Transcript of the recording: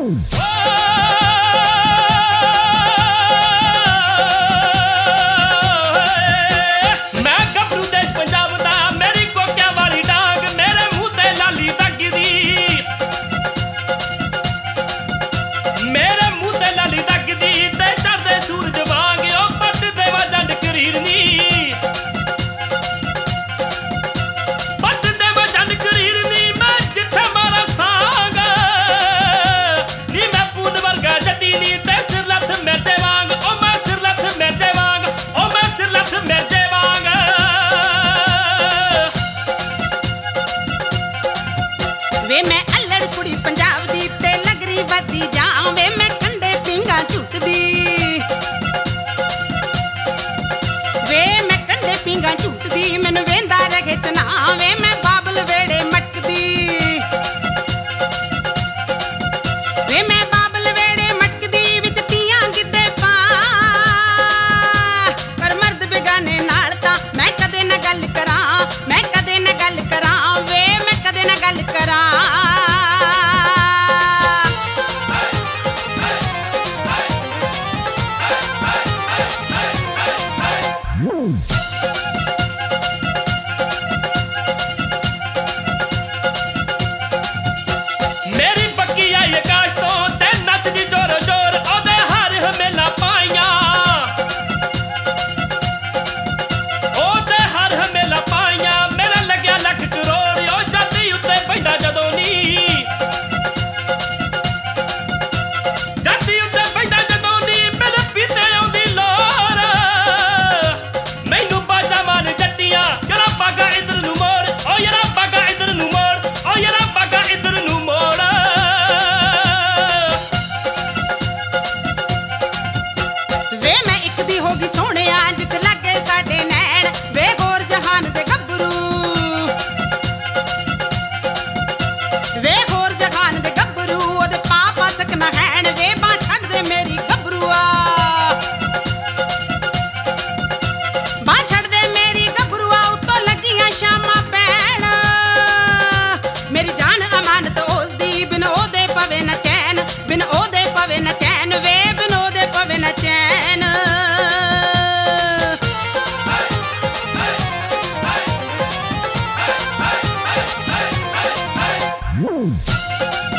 ਵੇ ਮੈਂ ਅਲੜ ਕੁੜੀ ਪੰਜਾਬ ਦੀ ਤੇ ਲਗਰੀ ਵੱਧਦੀ ਜਾਂ ਵੇ ਮੈਂ ਕੰਡੇ ਪਿੰਗਾ ਝੁੱਟਦੀ ਵੇ ਮੈਂ ਕੰਡੇ ਪਿੰਗਾ ਝੁੱਟਦੀ ਮੈਨੂੰ ਵੇਂਦਾ ਰਹੇ ਚਨਾ ਵੇ ਮੈਂ ਬਾਬਲ ਵੇੜੇ ਮਟਕਦੀ ਵੇ ਮੈਂ ਬਾਬਲ ਵੇੜੇ ਮਟਕਦੀ ਵਿੱਚ ਤੀਆਂ ਗਿੱਧੇ ਪਾ ਪਰ ਮਰਦ ਬੇਗਾਨੇ ਨਾਲ ਤਾਂ ਮੈਂ ਕਦੇ ਨਾ ਗੱਲ ਕਰਾਂ ਮੈਂ ਕਦੇ ਨਾ ਗੱਲ ਕਰਾਂ ਵੇ ਮੈਂ ਕਦੇ ਨਾ ਗੱਲ ਕਰਾਂ ਮੇਰੀ ਪੱਕੀ ਆਈ ਆਕਾਸ਼ ਤੋਂ ਤੇ ਨੱਚਦੀ ਜ਼ੋਰੋ ਜ਼ੋਰ ਉਹਦੇ ਹਰ ਹਮੇਲਾ ਪਾਈਆਂ ਉਹਦੇ ਹਰ ਹਮੇਲਾ ਪਾਈਆਂ ਮੇਰਾ ਲੱਗਿਆ ਲੱਖ ਕਰੋੜ ਉਹ ਜਾਤੀ ਉੱਤੇ ਪੈਂਦਾ ਜਦੋਂ ਨੀ ਜਾਤੀ ਉੱਤੇ ਪੈਂਦਾ ਜਦੋਂ ਨੀ ਮੇਰੇ ਪੀਤੇ ਆਉਂਦੀ ਲੋਰ ਮੈਨੂੰ ਬਾਜਾ ਮਾਰ ਜੱਟੀਆਂ ਜਰਾ ਬਾਗਾ ਇਧਰ ਨੂੰ ਮੋੜ ਓ ਯਾਰਾ ਬਾਗਾ ਇਧਰ ਨੂੰ ਮੋੜ ਓ ਯਾਰਾ ਬਾਗਾ ਇਧਰ ਨੂੰ ਮੋੜ ਵੇ ਮੈਂ ਇੱਕ ਦੀ ਹੋ ਗਈ ਸੋਹਣਿਆ ਜਿੱਤ ਲੱਗੇ ਸਾਡੇ ਨੈਣ ਵੇ ਹੋਰ ਜਹਾਨ ਦੇ ਗੱਭਰੂ ਵੇ ਹੋਰ ਜਹਾਨ ਦੇ ਗੱਭਰੂ ਉਹਦੇ ਪਾਪਾ ਸਕਣਾ ਹੈਣ ਵੇ ਬਾਂਹ ਛੱਡ ਦੇ ਮੇਰੀ ਗੱਭਰੂਆ ਬਾਂਹ ਛੱਡ ਦੇ ਮੇਰੀ ਗੱਭਰੂਆ ਉੱਤੋਂ ਲੱਗੀਆਂ ਸ਼ਾਮਾਂ ਪੈਣ ਮੇਰੀ ਜਾਨ ਅਮਾਨਤ ਉਸ ਦੀ ਬਿਨ ਉਹਦੇ ਪਵੇ ਨਾ ਚੈਨ ਬਿਨ ਉਹਦੇ ਪਵੇ ਨਾ ਚੈਨ ਵੇ ਬਿਨ ਉਹਦੇ ਪਵੇ ਨਾ ਚੈਨ Move.